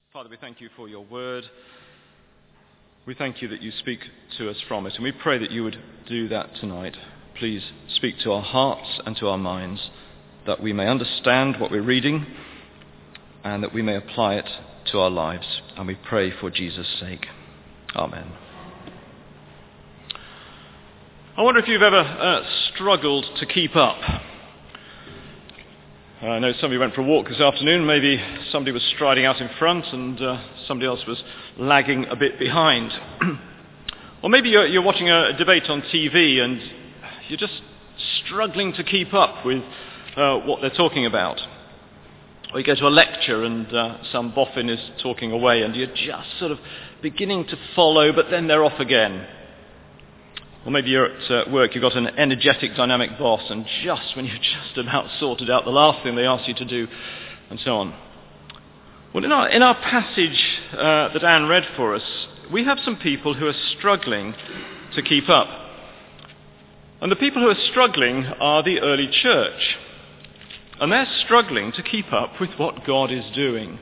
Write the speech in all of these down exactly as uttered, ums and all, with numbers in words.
Father, we thank you for your word. We thank you that you speak to us from it, and we pray that you would do that tonight. Please speak to our hearts and to our minds, that we may understand what we're reading and that we may apply it to our lives. And we pray for Jesus' sake. Amen. I wonder if you've ever uh, struggled to keep up. Uh, I know somebody went for a walk this afternoon. Maybe somebody was striding out in front and uh, somebody else was lagging a bit behind. Or maybe you're, you're watching a, a debate on T V and you're just struggling to keep up with uh, what they're talking about. Or you go to a lecture and uh, some boffin is talking away and you're just sort of beginning to follow, but then they're off again. Or maybe you're at uh, work, you've got an energetic, dynamic boss, and just when you're just about sorted out, the last thing they ask you to do, and so on. Well, in our, in our passage uh, that Anne read for us, we have some people who are struggling to keep up. And the people who are struggling are the early church. And they're struggling to keep up with what God is doing.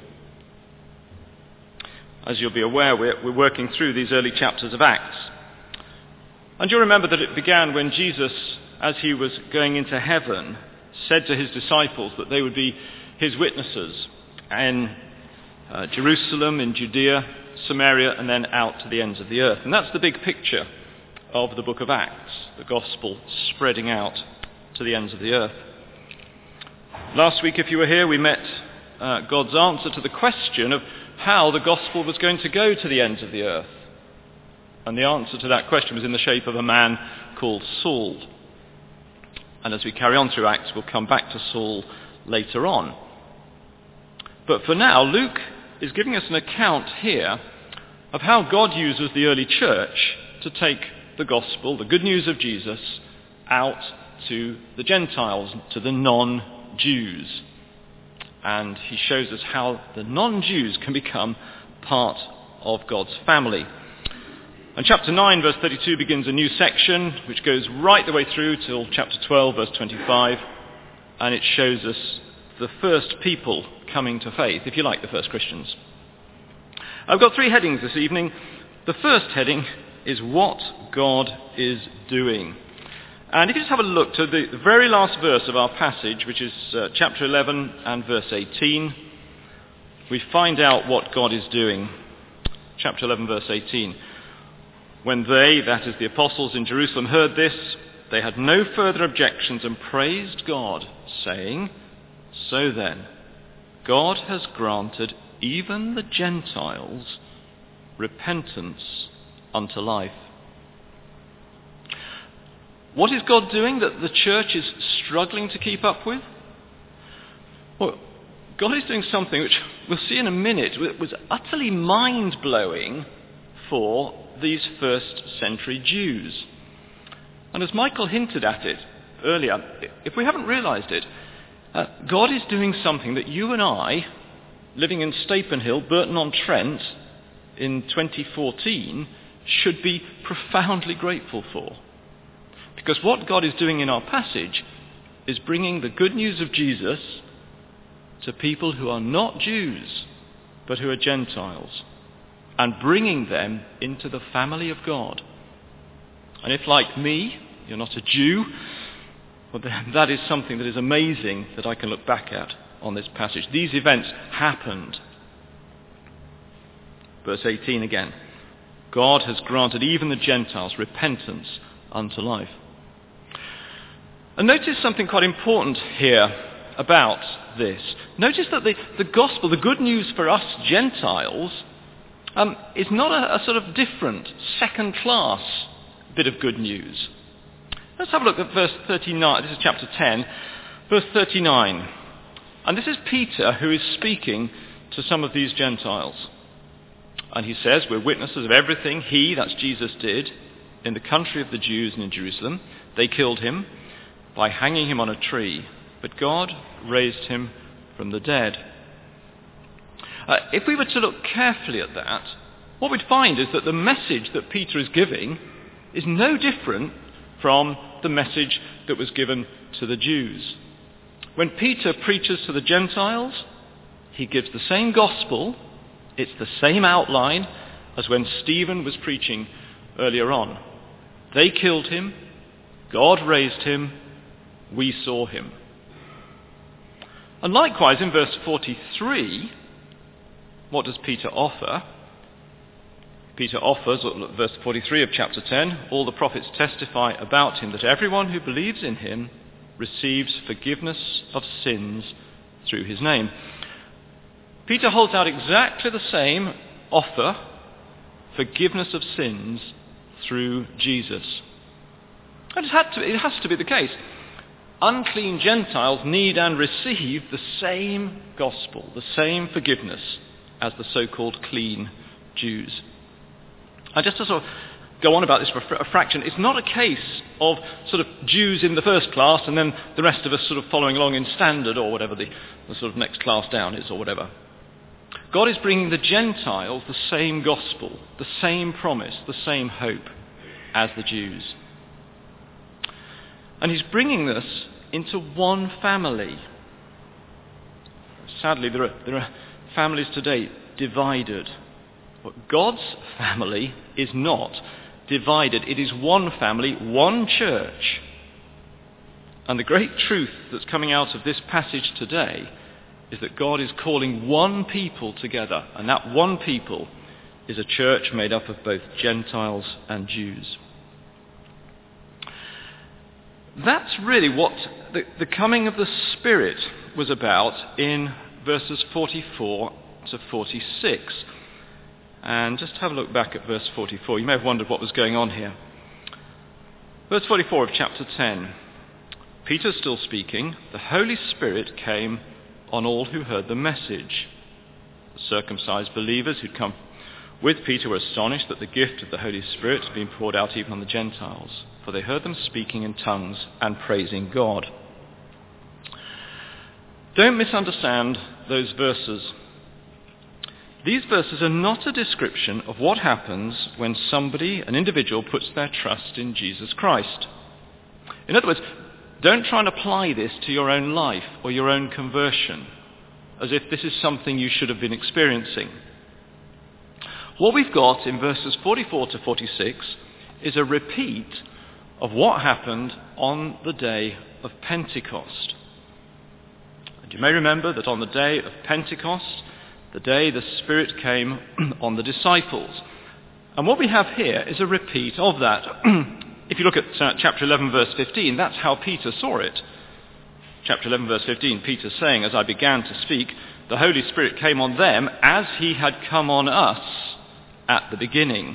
As you'll be aware, we're, we're working through these early chapters of Acts. And you'll remember that it began when Jesus, as he was going into heaven, said to his disciples that they would be his witnesses in uh, Jerusalem, in Judea, Samaria, and then out to the ends of the earth. And that's the big picture of the book of Acts, the gospel spreading out to the ends of the earth. Last week, if you were here, we met uh, God's answer to the question of how the gospel was going to go to the ends of the earth. And the answer to that question was in the shape of a man called Saul. And as we carry on through Acts, we'll come back to Saul later on. But for now, Luke is giving us an account here of how God uses the early church to take the gospel, the good news of Jesus, out to the Gentiles, to the non-Jews. And he shows us how the non-Jews can become part of God's family. And chapter nine, verse thirty-two, begins a new section which goes right the way through till chapter twelve, verse twenty-five, and it shows us the first people coming to faith, if you like, the first Christians. I've got three headings this evening. The first heading is what God is doing. And if you just have a look to the very last verse of our passage, which is uh, chapter eleven and verse eighteen, we find out what God is doing. Chapter eleven, verse eighteen. When they, that is the apostles in Jerusalem, heard this, they had no further objections and praised God, saying, "So then, God has granted even the Gentiles repentance unto life." What is God doing that the church is struggling to keep up with? Well, God is doing something which we'll see in a minute was utterly mind-blowing for these first century Jews. And as Michael hinted at it earlier, if we haven't realised it, uh, God is doing something that you and I, living in Stapenhill, Burton-on-Trent, in twenty fourteen, should be profoundly grateful for. Because what God is doing in our passage is bringing the good news of Jesus to people who are not Jews, but who are Gentiles, and bringing them into the family of God. And if, like me, you're not a Jew, well, then that is something that is amazing that I can look back at on this passage. These events happened. Verse eighteen again. God has granted even the Gentiles repentance unto life. And notice something quite important here about this. Notice that the, the gospel, the good news for us Gentiles, Um, is not a, a sort of different, second-class bit of good news. Let's have a look at verse thirty-nine. This is chapter ten, verse thirty-nine. And this is Peter who is speaking to some of these Gentiles. And he says, "We're witnesses of everything he," that's Jesus, "did in the country of the Jews and in Jerusalem. They killed him by hanging him on a tree, but God raised him from the dead." Uh, if we were to look carefully at that, what we'd find is that the message that Peter is giving is no different from the message that was given to the Jews. When Peter preaches to the Gentiles, he gives the same gospel It's the same outline as when Stephen was preaching earlier on. They killed him, God raised him, we saw him. And likewise in verse forty-three, what does Peter offer? Peter offers, verse forty-three of chapter ten, all the prophets testify about him, that everyone who believes in him receives forgiveness of sins through his name. Peter holds out exactly the same offer, forgiveness of sins through Jesus. And it, had to, it has to be the case. Unclean Gentiles need and receive the same gospel, the same forgiveness as the so-called clean Jews. And just to sort of go on about this for a fraction, it's not a case of sort of Jews in the first class and then the rest of us sort of following along in standard or whatever the, the sort of next class down is or whatever. God is bringing the Gentiles the same gospel, the same promise, the same hope as the Jews. And he's bringing this into one family. Sadly, there are, there are families today divided. But God's family is not divided. It is one family, one church. And the great truth that's coming out of this passage today is that God is calling one people together, and that one people is a church made up of both Gentiles and Jews. That's really what the, the coming of the Spirit was about in verses forty-four to forty-six. And just have a look back at verse forty-four. You may have wondered what was going on here. Verse forty-four of chapter ten. Peter still speaking, the Holy Spirit came on all who heard the message. The circumcised believers who'd come with Peter were astonished that the gift of the Holy Spirit had been poured out even on the Gentiles, for they heard them speaking in tongues and praising God. Don't misunderstand those verses. These verses are not a description of what happens when somebody, an individual, puts their trust in Jesus Christ. In other words, don't try and apply this to your own life or your own conversion, as if this is something you should have been experiencing. What we've got in verses forty-four to forty-six is a repeat of what happened on the day of Pentecost. And you may remember that on the day of Pentecost, the day the Spirit came on the disciples. And what we have here is a repeat of that. If you look at uh, chapter eleven, verse fifteen, that's how Peter saw it. Chapter eleven, verse fifteen, Peter saying, as I began to speak, the Holy Spirit came on them as he had come on us at the beginning.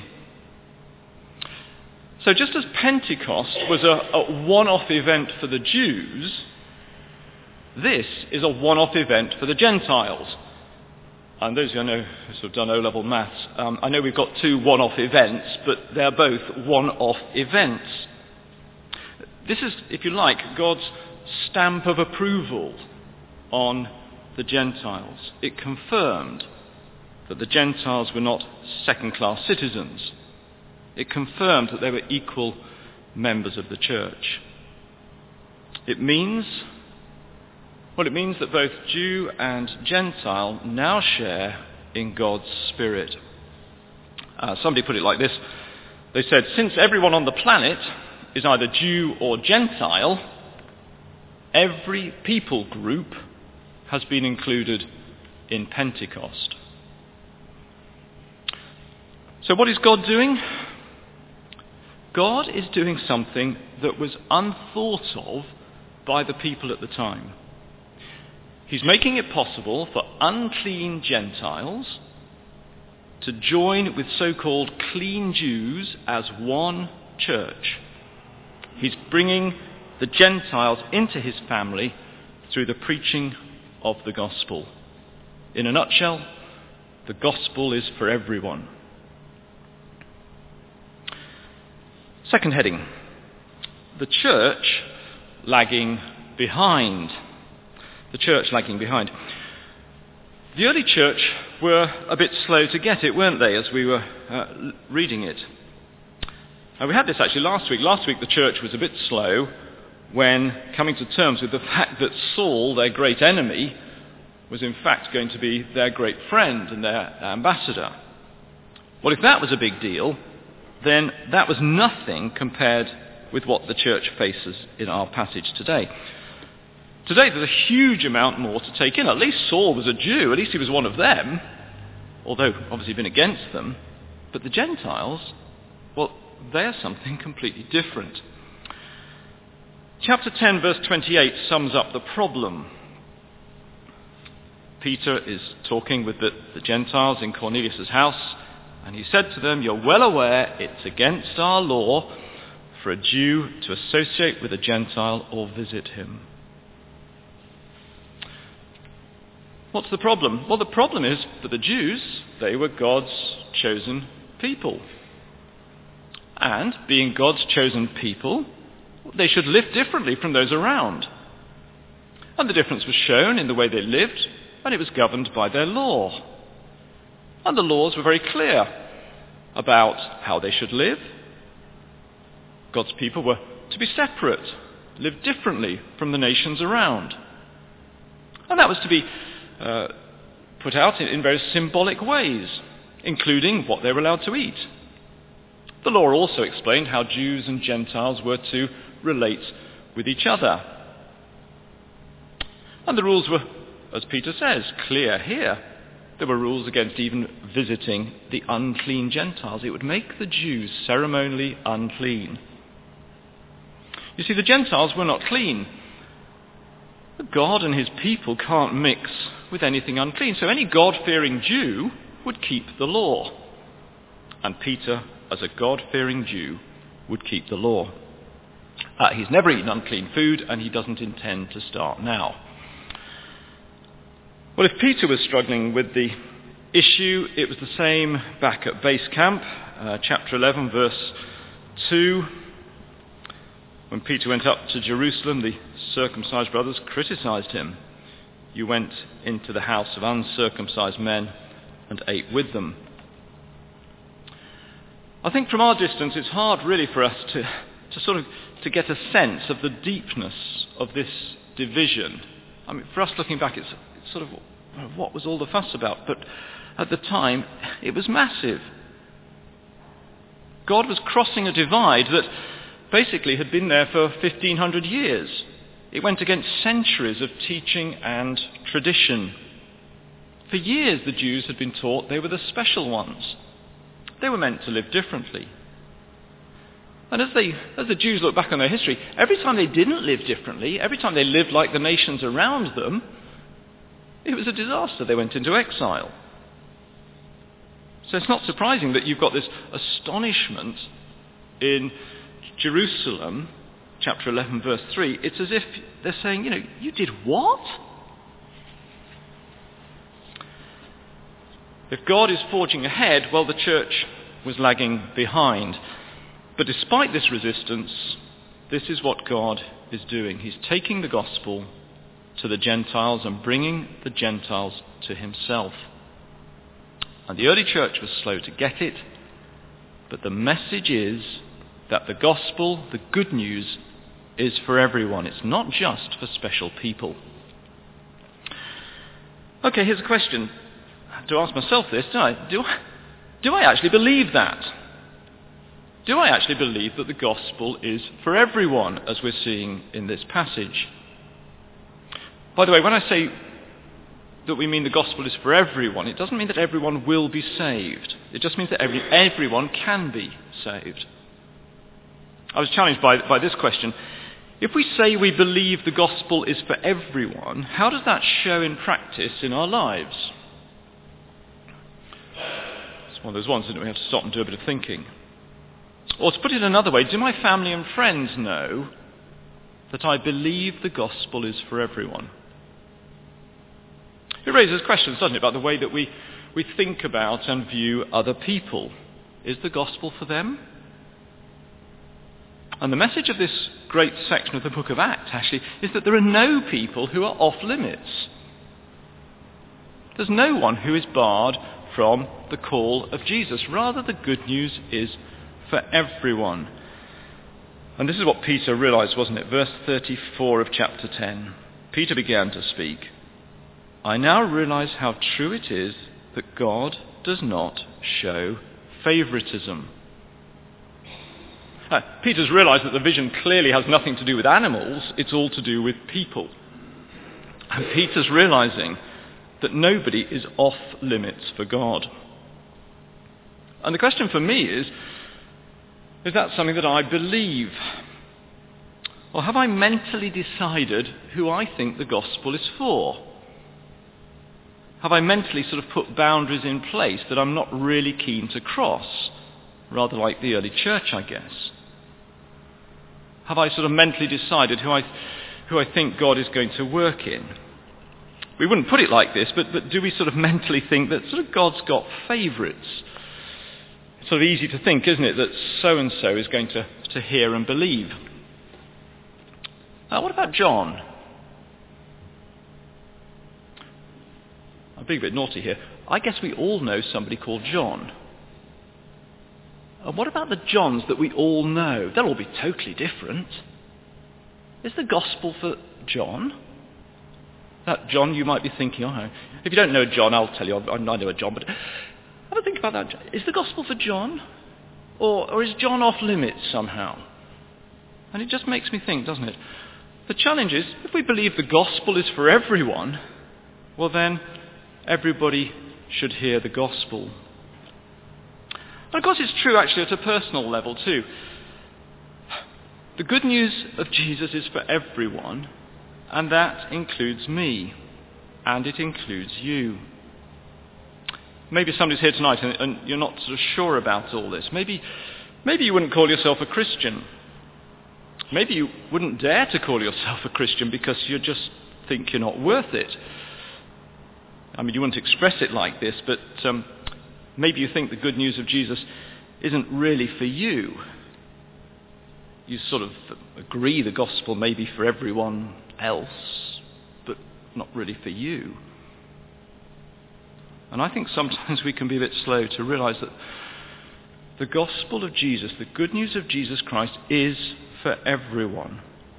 So just as Pentecost was a, a one-off event for the Jews, this is a one-off event for the Gentiles. And those who I know who have done O-level maths, um, I know we've got two one-off events, but they're both one-off events. This is, if you like, God's stamp of approval on the Gentiles. It confirmed that the Gentiles were not second-class citizens. It confirmed that they were equal members of the church. It means, well, it means that both Jew and Gentile now share in God's Spirit. Uh, somebody put it like this. They said, since everyone on the planet is either Jew or Gentile, every people group has been included in Pentecost. So what is God doing? God is doing something that was unthought of by the people at the time. He's making it possible for unclean Gentiles to join with so-called clean Jews as one church. He's bringing the Gentiles into his family through the preaching of the gospel. In a nutshell, the gospel is for everyone. Second heading, the church lagging behind. The church lagging behind. The early church were a bit slow to get it, weren't they, as we were uh, reading it. And we had this actually last week. Last week the church was a bit slow when coming to terms with the fact that Saul, their great enemy, was in fact going to be their great friend and their ambassador. Well, if that was a big deal, then that was nothing compared with what the church faces in our passage today. Today there's a huge amount more to take in. At least Saul was a Jew. At least he was one of them, although obviously been against them. But the Gentiles, well, they're something completely different. Chapter ten, verse twenty-eight sums up the problem. Peter is talking with the, the Gentiles in Cornelius' house, and he said to them, "You're well aware it's against our law for a Jew to associate with a Gentile or visit him." What's the problem? Well, the problem is that the Jews, they were God's chosen people. And being God's chosen people, they should live differently from those around. And the difference was shown in the way they lived, and it was governed by their law. And the laws were very clear about how they should live. God's people were to be separate, live differently from the nations around. And that was to be uh, put out in, in very symbolic ways, including what they were allowed to eat. The law also explained how Jews and Gentiles were to relate with each other. And the rules were, as Peter says, clear here. There were rules against even visiting the unclean Gentiles. It would make the Jews ceremonially unclean. You see, the Gentiles were not clean. God and his people can't mix with anything unclean. So any God-fearing Jew would keep the law. And Peter, as a God-fearing Jew, would keep the law. Uh, he's never eaten unclean food, and he doesn't intend to start now. Well, if Peter was struggling with the issue, it was the same back at base camp, uh, chapter eleven, verse two. When Peter went up to Jerusalem, the circumcised brothers criticized him. "You went into the house of uncircumcised men and ate with them." I think from our distance it's hard really for us to, to sort of to get a sense of the deepness of this division. I mean, for us looking back, it's, it's sort of, what was all the fuss about? But at the time, it was massive. God was crossing a divide that basically had been there for fifteen hundred years. It went against centuries of teaching and tradition. For years the Jews had been taught they were the special ones. They were meant to live differently. And as they, as the Jews look back on their history, every time they didn't live differently, every time they lived like the nations around them, it was a disaster. They went into exile. So it's not surprising that you've got this astonishment in Jerusalem, chapter eleven, verse three. It's as if they're saying, you know, you did what? If God is forging ahead, well, the church was lagging behind. But despite this resistance, this is what God is doing. He's taking the gospel to the Gentiles and bringing the Gentiles to himself. And the early church was slow to get it, but the message is that the gospel, the good news, is for everyone. It's not just for special people. Okay, here's a question. I have to ask myself this, do I? Do I, do I actually believe that? Do I actually believe that the gospel is for everyone, as we're seeing in this passage? By the way, when I say that we mean the gospel is for everyone, it doesn't mean that everyone will be saved. It just means that every, everyone can be saved. I was challenged by, by this question. If we say we believe the gospel is for everyone, how does that show in practice in our lives? It's one of those ones that we have to stop and do a bit of thinking. Or to put it another way, do my family and friends know that I believe the gospel is for everyone? It raises questions, doesn't it, about the way that we, we think about and view other people. Is the gospel for them? And the message of this great section of the book of Acts, actually, is that there are no people who are off limits. There's no one who is barred from the call of Jesus. Rather, the good news is for everyone. And this is what Peter realized, wasn't it? Verse thirty-four of chapter ten. Peter began to speak. I now realize how true it is that God does not show favoritism. Uh, Peter's realized that the vision clearly has nothing to do with animals, it's all to do with people. And Peter's realizing that nobody is off limits for God. And the question for me is, is that something that I believe? Or have I mentally decided who I think the gospel is for? Have I mentally sort of put boundaries in place that I'm not really keen to cross? Rather like the early church, I guess. Have I sort of mentally decided who I, who I think God is going to work in? We wouldn't put it like this, but, but do we sort of mentally think that sort of God's got favourites? It's sort of easy to think, isn't it, that so-and-so is going to, to hear and believe. Uh, what about John? I'm being a bit naughty here. I guess we all know somebody called John. And what about the Johns that we all know? They'll all be totally different. Is the gospel for John? That John, you might be thinking, oh, if you don't know John, I'll tell you, I know a John, but have a think about that. Is the gospel for John? Or, or is John off limits somehow? And it just makes me think, doesn't it? The challenge is, if we believe the gospel is for everyone, well then, everybody should hear the gospel. And of course it's true actually at a personal level too. The good news of Jesus is for everyone, and that includes me, and it includes you. Maybe somebody's here tonight and, and you're not sort of sure about all this. Maybe, maybe you wouldn't call yourself a Christian. Maybe you wouldn't dare to call yourself a Christian because you just think you're not worth it. I mean, you wouldn't express it like this, but um, maybe you think the good news of Jesus isn't really for you. You sort of agree the gospel may be for everyone else, but not really for you. And I think sometimes we can be a bit slow to realize that the gospel of Jesus, the good news of Jesus Christ, is for everyone.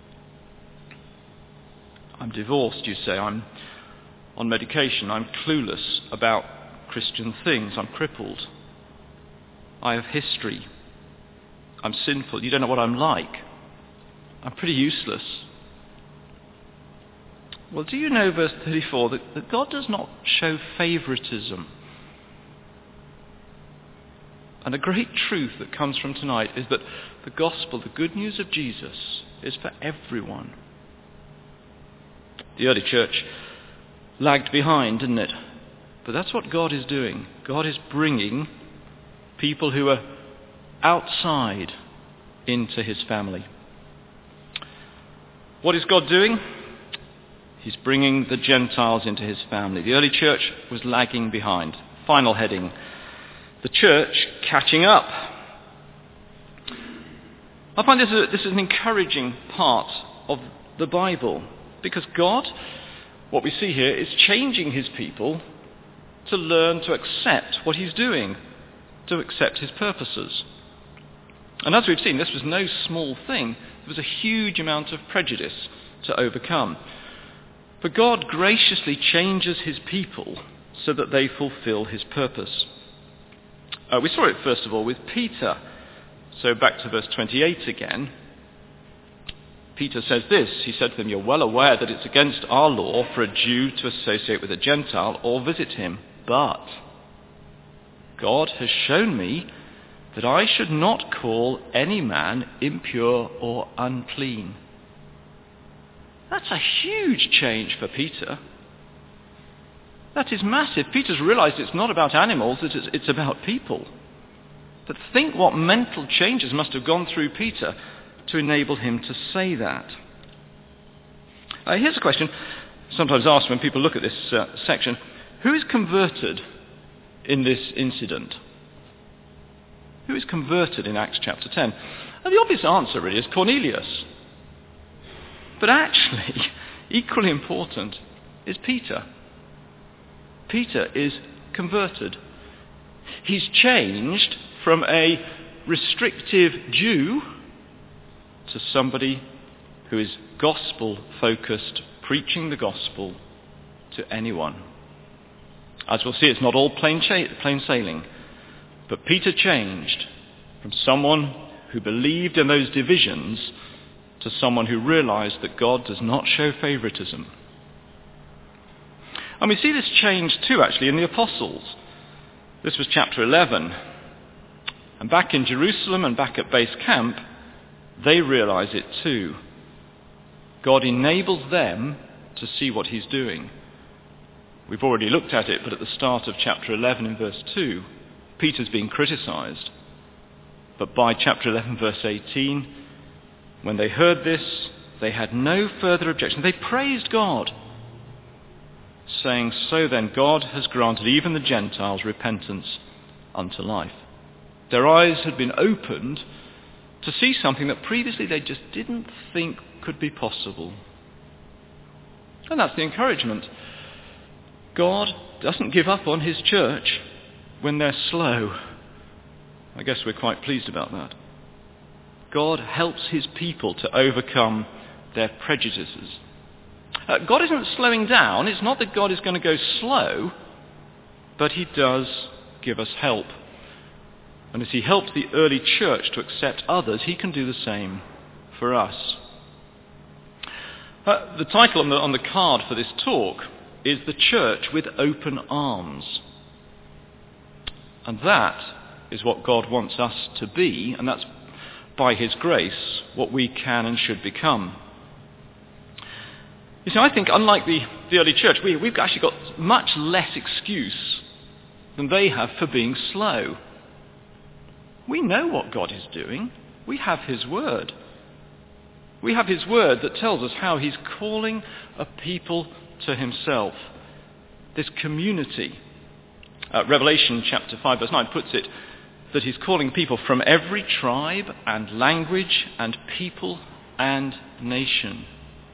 I'm divorced, you say. I'm on medication. I'm clueless about Christian things. I'm crippled. I have history. I'm sinful. You don't know what I'm like. I'm pretty useless. Well, do you know, verse thirty-four, that, that God does not show favoritism? And a great truth that comes from tonight is that the gospel, the good news of Jesus, is for everyone. The early church lagged behind, didn't it? But that's what God is doing. God is bringing people who are outside into his family. What is God doing? He's bringing the Gentiles into his family. The early church was lagging behind. Final heading. The church catching up. I find this, a, this is an encouraging part of the Bible, because God, what we see here, is changing his people to learn to accept what he's doing, to accept his purposes. And as we've seen, this was no small thing. There was a huge amount of prejudice to overcome. But God graciously changes his people so that they fulfill his purpose. Uh, we saw it first of all with Peter. So back to verse twenty-eight again. Peter says this, he said to them, "You're well aware that it's against our law for a Jew to associate with a Gentile or visit him, but God has shown me that I should not call any man impure or unclean." That's a huge change for Peter. That is massive. Peter's realized it's not about animals, it's, it's about people. But think what mental changes must have gone through Peter to enable him to say that. Uh, here's a question sometimes asked when people look at this uh, section. Who is converted in this incident? Who is converted in Acts chapter ten? And the obvious answer really is Cornelius. But actually, equally important is Peter. Peter is converted. He's changed from a restrictive Jew to somebody who is gospel-focused, preaching the gospel to anyone. As we'll see, it's not all plain, cha- plain sailing, but Peter changed from someone who believed in those divisions to someone who realized that God does not show favoritism. And we see this change too, actually, in the apostles. This was chapter eleven. And back in Jerusalem and back at base camp, they realize it too. God enables them to see what he's doing. We've already looked at it, but at the start of chapter eleven in verse two, Peter's being criticized. But by chapter eleven, verse eighteen, when they heard this, they had no further objection. They praised God, saying, "So then God has granted even the Gentiles repentance unto life." Their eyes had been opened to see something that previously they just didn't think could be possible. And that's the encouragement. God doesn't give up on his church when they're slow. I guess we're quite pleased about that. God helps his people to overcome their prejudices. Uh, God isn't slowing down. It's not that God is going to go slow, but he does give us help. And as he helped the early church to accept others, he can do the same for us. Uh, the title on the, on the card for this talk is "The Church with Open Arms." And that is what God wants us to be, and that's by his grace what we can and should become. You see, I think unlike the, the early church, we, we've actually got much less excuse than they have for being slow. We know what God is doing. We have his word. We have his word that tells us how he's calling a people to himself. This community. Uh, Revelation chapter five verse nine puts it that he's calling people from every tribe and language and people and nation.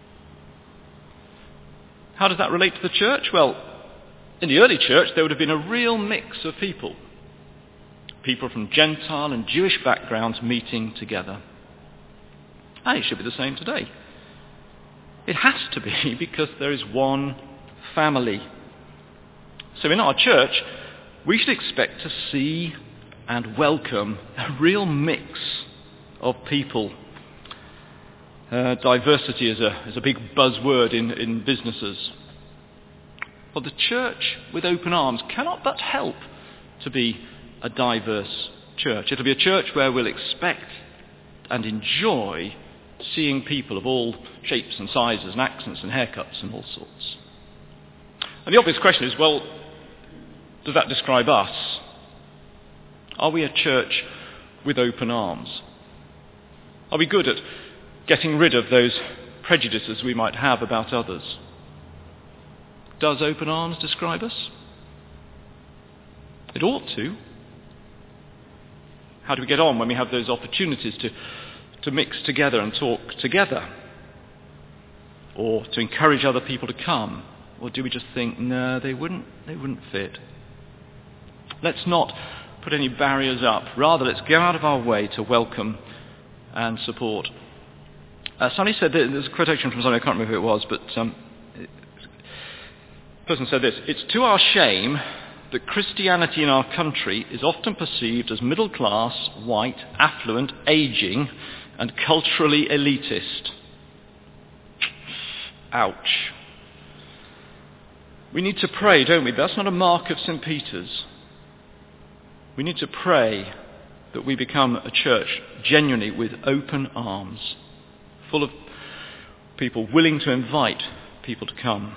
How does that relate to the church? Well, in the early church there would have been a real mix of people. People from Gentile and Jewish backgrounds meeting together. And it should be the same today. It has to be, because there is one family. So in our church, we should expect to see and welcome a real mix of people. Uh, diversity is a, is a big buzzword in, in businesses. But the church with open arms cannot but help to be a diverse church. It'll be a church where we'll expect and enjoy seeing people of all shapes and sizes and accents and haircuts and all sorts. And the obvious question is, well, does that describe us? Are we a church with open arms? Are we good at getting rid of those prejudices we might have about others? Does open arms describe us? It ought to. How do we get on when we have those opportunities to, to mix together and talk together? Or to encourage other people to come? Or do we just think, no, they wouldn't, they wouldn't fit? Let's not put any barriers up. Rather, let's go out of our way to welcome and support. Uh, somebody said, that, there's a quotation from somebody, I can't remember who it was, but um, the person said this: "It's to our shame that Christianity in our country is often perceived as middle class, white, affluent, ageing, and culturally elitist." Ouch. We need to pray, don't we? But that's not a mark of Saint Peter's. We need to pray that we become a church genuinely with open arms, full of people willing to invite people to come.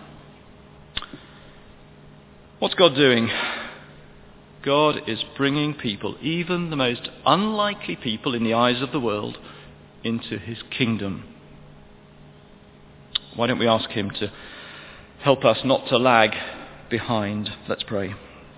What's God doing? God is bringing people, even the most unlikely people in the eyes of the world, into his kingdom. Why don't we ask him to help us not to lag behind? Let's pray.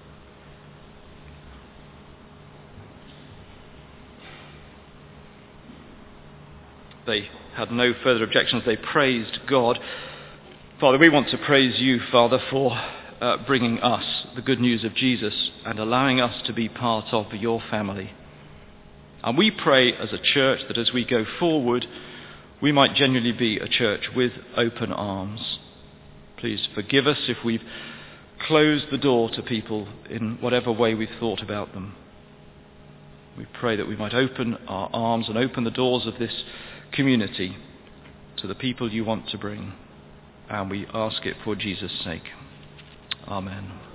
They had no further objections. They praised God. Father, we want to praise you, Father, for uh, bringing us the good news of Jesus and allowing us to be part of your family. And we pray as a church that as we go forward, we might genuinely be a church with open arms. Please forgive us if we've closed the door to people in whatever way we've thought about them. We pray that we might open our arms and open the doors of this community to the people you want to bring. And we ask it for Jesus' sake. Amen.